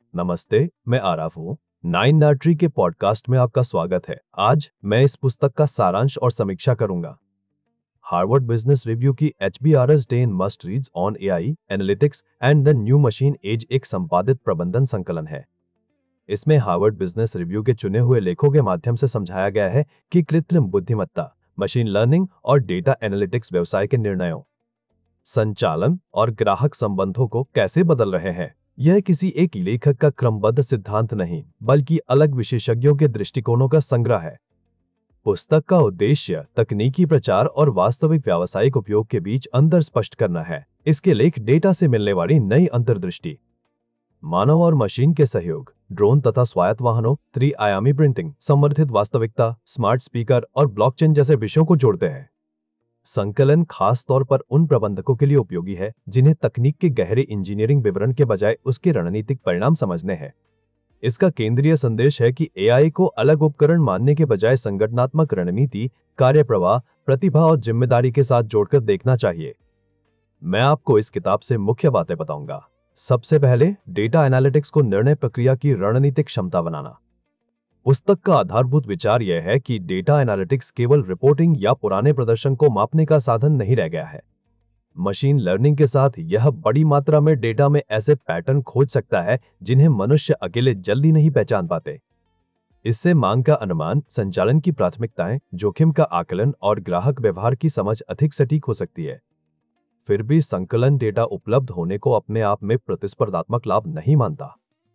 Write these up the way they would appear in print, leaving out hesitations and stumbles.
नमस्ते, मैं आरव हूँ। नाइन नार्ट्री के पॉडकास्ट में आपका स्वागत है। आज मैं इस पुस्तक का सारांश और समीक्षा करूंगा। हार्वर्ड बिजनेस रिव्यू की HBR's 10 must reads on AI, analytics and the new machine age एक संपादित प्रबंधन संकलन है। इसमें हार्वर्ड बिजनेस रिव्यू के चुने हुए लेखों के माध्यम से समझाया गया है कि कृत्रिम बुद्धिमत्ता, मशीन लर्निंग और डेटा एनालिटिक्स व्यवसाय के निर्णयों, संचालन और ग्राहक संबंधों को कैसे बदल रहे हैं। यह किसी एक लेखक का क्रमबद्ध सिद्धांत नहीं, बल्कि अलग विशेषज्ञों के दृष्टिकोणों का संग्रह है। पुस्तक का उद्देश्य तकनीकी प्रचार और वास्तविक व्यावसायिक उपयोग के बीच अंतर स्पष्ट करना है। इसके लेख डेटा से मिलने वाली नई अंतर्दृष्टि, मानव और मशीन के सहयोग, ड्रोन तथा स्वायत्त वाहनों, त्रि-आयामी प्रिंटिंग, समर्थित वास्तविकता, स्मार्ट स्पीकर और ब्लॉकचेन जैसे विषयों को जोड़ते हैं। संकलन खास तौर पर उन प्रबंधकों के लिए उपयोगी है जिन्हें तकनीक के गहरे इंजीनियरिंग विवरण के बजाय उसके रणनीतिक परिणाम समझने हैं। इसका केंद्रीय संदेश है कि AI को अलग उपकरण मानने के बजाय संगठनात्मक रणनीति, कार्यप्रवाह, प्रतिभा और जिम्मेदारी के साथ जोड़कर देखना चाहिए। मैं आपको इस किताब से मुख्य बातें बताऊंगा। सबसे पहले, डेटा एनालिटिक्स को निर्णय प्रक्रिया की रणनीतिक क्षमता बनाना। पुस्तक का आधारभूत विचार यह है कि डेटा एनालिटिक्स केवल रिपोर्टिंग या पुराने प्रदर्शन को मापने का साधन नहीं रह गया है। मशीन लर्निंग के साथ यह बड़ी मात्रा में डेटा में ऐसे पैटर्न खोज सकता है जिन्हें मनुष्य अकेले जल्दी नहीं पहचान पाते। इससे मांग का अनुमान, संचालन की प्राथमिकताएं, जोखिम का आकलन और ग्राहक व्यवहार की समझ अधिक सटीक हो सकती है। फिर भी संकलन डेटा उपलब्ध होने को अपने आप में प्रतिस्पर्धात्मक लाभ नहीं मानता।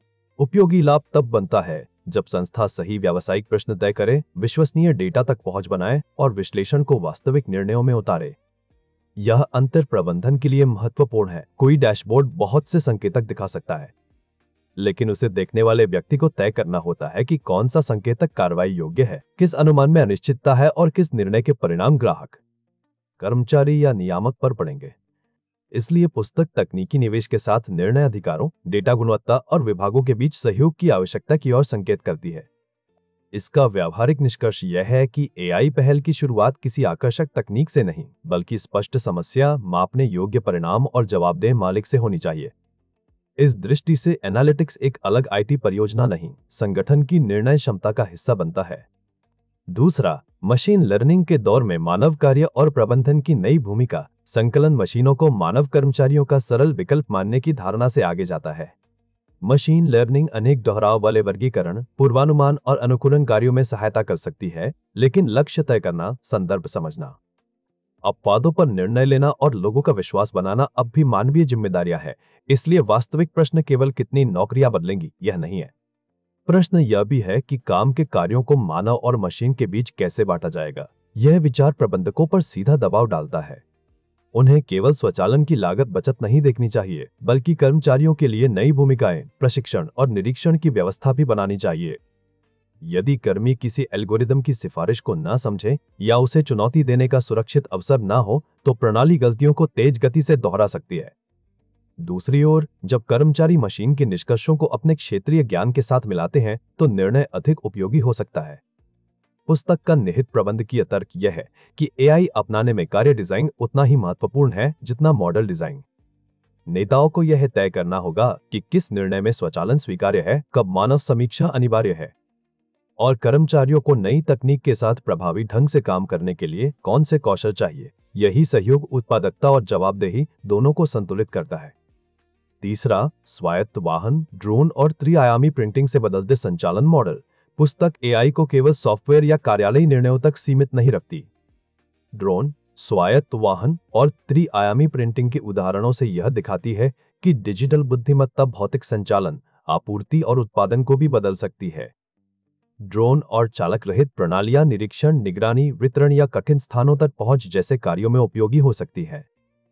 उपयोगी लाभ तब बनता है जब संस्था सही व्यावसायिक प्रश्न तय करे, विश्वसनीय डेटा तक पहुंच बनाए और विश्लेषण को वास्तविक निर्णयों में उतारे। यह अंतर प्रबंधन के लिए महत्वपूर्ण है। कोई डैशबोर्ड बहुत से संकेतक दिखा सकता है, लेकिन उसे देखने वाले व्यक्ति को तय करना होता है कि कौन सा संकेतक कार्रवाई योग्य है, किस अनुमान में अनिश्चितता है और किस निर्णय के परिणाम ग्राहक, कर्मचारी या नियामक पर पड़ेंगे। इसलिए पुस्तक तकनीकी निवेश के साथ निर्णय अधिकारों, डेटा गुणवत्ता और विभागों के बीच सहयोग की आवश्यकता की ओर संकेत करती है। इसका व्यावहारिक निष्कर्ष यह है कि AI पहल की शुरुआत किसी आकर्षक तकनीक से नहीं, बल्कि स्पष्ट समस्या, मापने योग्य परिणाम और जवाबदेह मालिक से होनी चाहिए। इस दृष्टि से एनालिटिक्स एक अलग IT परियोजना नहीं, संगठन की निर्णय क्षमता का हिस्सा बनता है। दूसरा, मशीन लर्निंग के दौर में मानव कार्य और प्रबंधन की नई भूमिका। संकलन मशीनों को मानव कर्मचारियों का सरल विकल्प मानने की धारणा से आगे जाता है। मशीन लर्निंग अनेक दोहराव वाले वर्गीकरण, पूर्वानुमान और अनुकूलन कार्यों में सहायता कर सकती है, लेकिन लक्ष्य तय करना, संदर्भ समझना, अपवादों पर निर्णय लेना और लोगों का विश्वास बनाना अब भी मानवीय जिम्मेदारियां हैं। इसलिए वास्तविक प्रश्न केवल कितनी नौकरियां बदलेंगी यह नहीं है। प्रश्न यह भी है कि काम के कार्यों को मानव और मशीन के बीच कैसे बांटा जाएगा। यह विचार प्रबंधकों पर सीधा दबाव डालता है। उन्हें केवल स्वचालन की लागत बचत नहीं देखनी चाहिए, बल्कि कर्मचारियों के लिए नई भूमिकाएं, प्रशिक्षण और निरीक्षण की व्यवस्था भी बनानी चाहिए। यदि कर्मी किसी एल्गोरिदम की सिफारिश को न समझे या उसे चुनौती देने का सुरक्षित अवसर न हो, तो प्रणाली गलतियों को तेज गति से दोहरा सकती है। दूसरी ओर, जब कर्मचारी मशीन के निष्कर्षों को अपने क्षेत्रीय ज्ञान के साथ मिलाते हैं, तो निर्णय अधिक उपयोगी हो सकता है। पुस्तक का निहित प्रबंधकीय तर्क यह है कि AI अपनाने में कार्य डिजाइन उतना ही महत्वपूर्ण है जितना मॉडल डिजाइन। नेताओं को यह तय करना होगा कि किस निर्णय में स्वचालन स्वीकार्य है, कब मानव समीक्षा अनिवार्य है, और कर्मचारियों को नई तकनीक के साथ प्रभावी ढंग से काम करने के लिए कौन से कौशल चाहिए। यही सहयोग, उत्पादकता और जवाबदेही दोनों को संतुलित करता है। तीसरा, स्वायत्त वाहन, ड्रोन और त्रि-आयामी प्रिंटिंग से बदलते संचालन मॉडल। पुस्तक AI को केवल सॉफ्टवेयर या कार्यालयी निर्णयों तक सीमित नहीं रखती। ड्रोन, स्वायत्त वाहन और त्रि-आयामी प्रिंटिंग के उदाहरणों से यह दिखाती है कि डिजिटल बुद्धिमत्ता भौतिक संचालन, आपूर्ति और उत्पादन को भी बदल सकती है। ड्रोन और चालक रहित प्रणालियां निरीक्षण, निगरानी, वितरण या कठिन स्थानों तक पहुंच जैसे कार्यों में उपयोगी हो सकती है।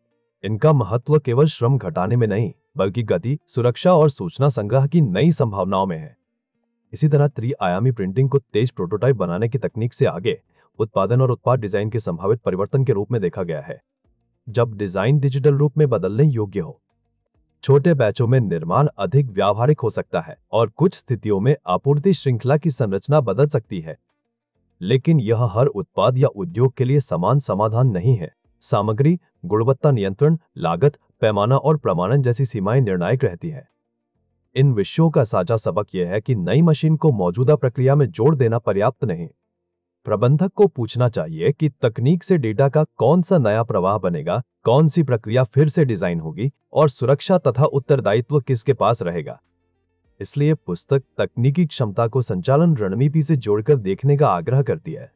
इनका महत्व केवल श्रम घटाने में नहीं, बल्कि गति, सुरक्षा और सूचना संग्रह की नई संभावनाओं में है। इसी तरह त्रि-आयामी प्रिंटिंग को तेज प्रोटोटाइप बनाने की तकनीक से आगे उत्पादन और उत्पाद डिजाइन के संभावित परिवर्तन के रूप में देखा गया है। जब डिजाइन डिजिटल रूप में बदलने योग्य हो, छोटे बैचों में निर्माण अधिक व्यावहारिक हो सकता है और कुछ स्थितियों में आपूर्ति श्रृंखला की संरचना बदल सकती है। लेकिन यह हर उत्पाद या उद्योग के लिए समान समाधान नहीं है। सामग्री, गुणवत्ता नियंत्रण, लागत, पैमाना और प्रमाणन जैसी सीमाएं निर्णायक रहती है। इन विषयों का साझा सबक यह है कि नई मशीन को मौजूदा प्रक्रिया में जोड़ देना पर्याप्त नहीं। प्रबंधक को पूछना चाहिए कि तकनीक से डेटा का कौन सा नया प्रवाह बनेगा, कौन सी प्रक्रिया फिर से डिजाइन होगी और सुरक्षा तथा उत्तरदायित्व किसके पास रहेगा। इसलिए पुस्तक तकनीकी क्षमता को संचालन रणनीति से जोड़कर देखने का आग्रह करती है।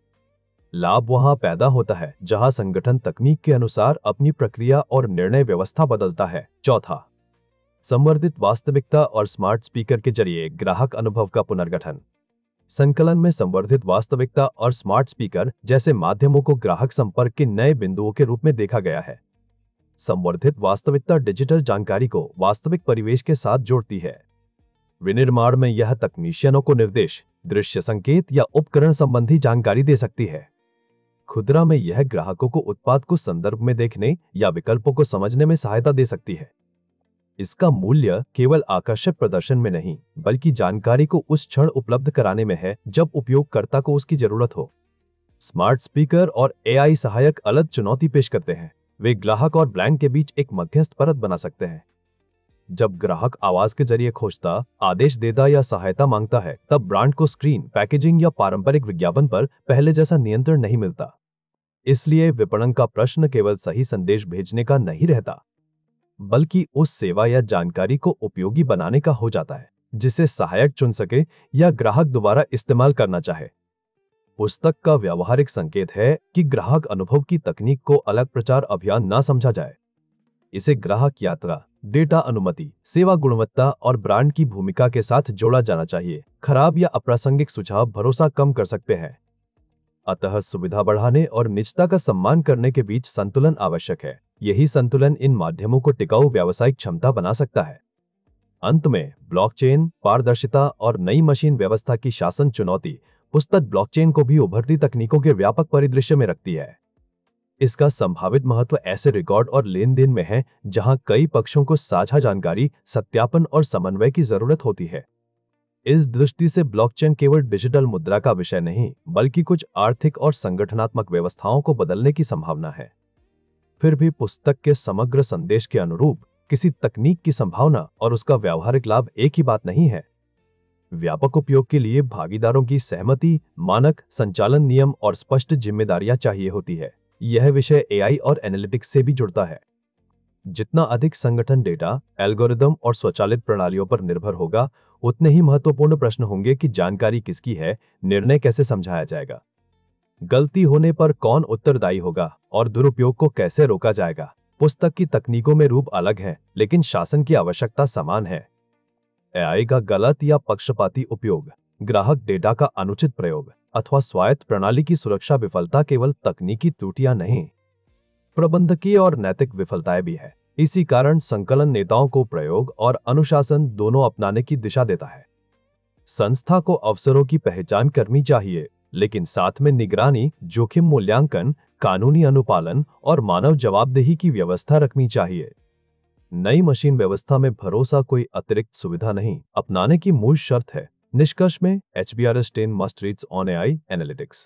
लाभ वहां पैदा होता है जहां संगठन तकनीक के अनुसार अपनी प्रक्रिया और निर्णय व्यवस्था बदलता है। चौथा, संवर्धित वास्तविकता और स्मार्ट स्पीकर के जरिए ग्राहक अनुभव का पुनर्गठन। संकलन में संवर्धित वास्तविकता और स्मार्ट स्पीकर जैसे माध्यमों को ग्राहक संपर्क के नए बिंदुओं के रूप में देखा गया है। संवर्धित वास्तविकता डिजिटल जानकारी को वास्तविक परिवेश के साथ जोड़ती है। विनिर्माण में यह तकनीशियनों को निर्देश, दृश्य संकेत या उपकरण संबंधी जानकारी दे सकती है। खुदरा में यह ग्राहकों को उत्पाद को संदर्भ में देखने या विकल्पों को समझने में सहायता दे सकती है। इसका मूल्य केवल आकर्षक प्रदर्शन में नहीं, बल्कि जानकारी को उस क्षण उपलब्ध कराने में है जब उपयोगकर्ता को उसकी जरूरत हो। स्मार्ट स्पीकर और एआई सहायक अलग चुनौती पेश करते हैं। वे ग्राहक और ब्रांड के बीच एक मध्यस्थ परत बना सकते हैं। जब ग्राहक आवाज के जरिए खोजता, आदेश देता या सहायता मांगता है, तब ब्रांड को स्क्रीन, पैकेजिंग या पारंपरिक विज्ञापन पर पहले जैसा नियंत्रण नहीं मिलता। इसलिए विपणन का प्रश्न केवल सही संदेश भेजने का नहीं रहता, बल्कि उस सेवा या जानकारी को उपयोगी बनाने का हो जाता है जिसे सहायक चुन सके या ग्राहक दोबारा इस्तेमाल करना चाहे। पुस्तक का व्यावहारिक संकेत है कि ग्राहक अनुभव की तकनीक को अलग प्रचार अभियान ना समझा जाए। इसे ग्राहक यात्रा, डेटा अनुमति, सेवा गुणवत्ता और ब्रांड की भूमिका के साथ जोड़ा जाना चाहिए। खराब या अप्रासंगिक सुझाव भरोसा कम कर सकते हैं। अतः सुविधा बढ़ाने और निजता का सम्मान करने के बीच संतुलन आवश्यक है। यही संतुलन इन माध्यमों को टिकाऊ व्यावसायिक क्षमता बना सकता है। अंत में ब्लॉकचेन, पारदर्शिता और नई मशीन व्यवस्था की शासन चुनौती पुस्तक ब्लॉकचेन को भी उभरती तकनीकों के व्यापक परिदृश्य में रखती है। इसका संभावित महत्व ऐसे रिकॉर्ड और लेन देन में है जहां कई पक्षों को साझा जानकारी, सत्यापन और समन्वय की जरूरत होती है। इस दृष्टि से ब्लॉकचेन केवल डिजिटल मुद्रा का विषय नहीं, बल्कि कुछ आर्थिक और संगठनात्मक व्यवस्थाओं को बदलने की संभावना है। फिर भी पुस्तक के समग्र संदेश के अनुरूप किसी तकनीक की संभावना और उसका व्यावहारिक लाभ एक ही बात नहीं है। व्यापक उपयोग के लिए भागीदारों की सहमति, मानक, संचालन नियम और स्पष्ट जिम्मेदारियां चाहिए होती है। यह विषय एआई और एनालिटिक्स से भी जुड़ता है। जितना अधिक संगठन डेटा, एल्गोरिदम और स्वचालित प्रणालियों पर निर्भर होगा, उतने ही महत्वपूर्ण प्रश्न होंगे कि जानकारी किसकी है, निर्णय कैसे समझाया जाएगा, गलती होने पर कौन उत्तरदायी होगा और दुरुपयोग को कैसे रोका जाएगा। पुस्तक की तकनीकों में रूप अलग है, लेकिन शासन की आवश्यकता समान है। एआई का गलत या पक्षपाती उपयोग, ग्राहक डेटा का अनुचित प्रयोग अथवा स्वायत्त प्रणाली की सुरक्षा विफलता केवल तकनीकी त्रुटियां नहीं, प्रबंधकीय और नैतिक विफलताएं भी है। इसी कारण संकलन नेताओं को प्रयोग और अनुशासन दोनों अपनाने की दिशा देता है। संस्था को अवसरों की पहचान करनी चाहिए, लेकिन साथ में निगरानी, जोखिम मूल्यांकन, कानूनी अनुपालन और मानव जवाबदेही की व्यवस्था रखनी चाहिए। नई मशीन व्यवस्था में भरोसा कोई अतिरिक्त सुविधा नहीं, अपनाने की मूल शर्त है। निष्कर्ष में HBRS 10 must reads on AI analytics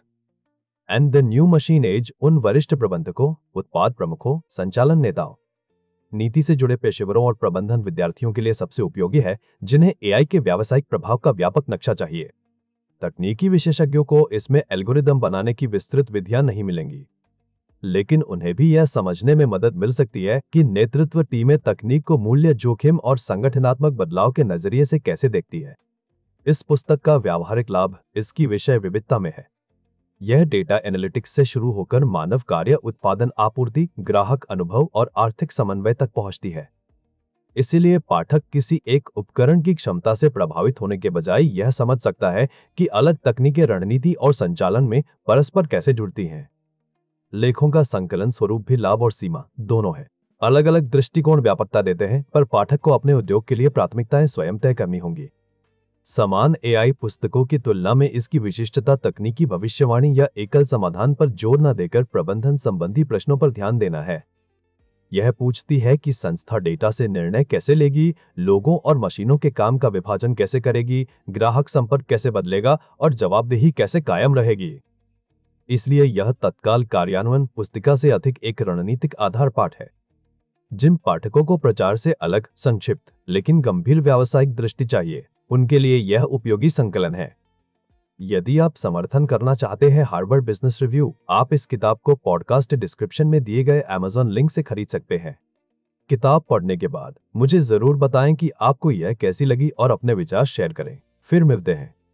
and the new machine age उन वरिष्ठ प्रबंधकों, उत्पाद प्रमुखों, संचालन नेताओं, नीति से जुड़े पेशेवरों और प्रबंधन विद्यार्थियों के लिए सबसे उपयोगी है जिन्हें एआई के व्यावसायिक प्रभाव का व्यापक नक्शा चाहिए। तकनीकी विशेषज्ञों को इसमें एल्गोरिदम बनाने की विस्तृत विधियां नहीं मिलेंगी, लेकिन उन्हें भी यह समझने में मदद मिल सकती है कि नेतृत्व टीमें तकनीक को मूल्य, जोखिम और संगठनात्मक बदलाव के नजरिए से कैसे देखती है। इस पुस्तक का व्यावहारिक लाभ इसकी विषय विविधता में है। यह डेटा एनालिटिक्स से शुरू होकर मानव कार्य, उत्पादन, आपूर्ति, ग्राहक अनुभव और आर्थिक समन्वय तक पहुंचती है। इसीलिए पाठक किसी एक उपकरण की क्षमता से प्रभावित होने के बजाय यह समझ सकता है कि अलग तकनीकें रणनीति और संचालन में परस्पर कैसे जुड़ती हैं। लेखों का संकलन स्वरूप भी लाभ और सीमा दोनों है। अलग अलग दृष्टिकोण व्यापकता देते हैं, पर पाठक को अपने उद्योग के लिए प्राथमिकताएं स्वयं तय करनी होंगी। समान एआई पुस्तकों की तुलना में इसकी विशिष्टता तकनीकी भविष्यवाणी या एकल समाधान पर जोर न देकर प्रबंधन संबंधी प्रश्नों पर ध्यान देना है। यह पूछती है कि संस्था डेटा से निर्णय कैसे लेगी, लोगों और मशीनों के काम का विभाजन कैसे करेगी, ग्राहक संपर्क कैसे बदलेगा और जवाबदेही कैसे कायम रहेगी। इसलिए यह तत्काल कार्यान्वयन पुस्तिका से अधिक एक रणनीतिक आधार पाठ है। जिन पाठकों को प्रचार से अलग, संक्षिप्त लेकिन गंभीर व्यावसायिक दृष्टि चाहिए, उनके लिए यह उपयोगी संकलन है। यदि आप समर्थन करना चाहते हैं हार्वर्ड बिजनेस रिव्यू, आप इस किताब को पॉडकास्ट डिस्क्रिप्शन में दिए गए Amazon लिंक से खरीद सकते हैं। किताब पढ़ने के बाद मुझे जरूर बताएं कि आपको यह कैसी लगी और अपने विचार शेयर करें। फिर मिलते हैं।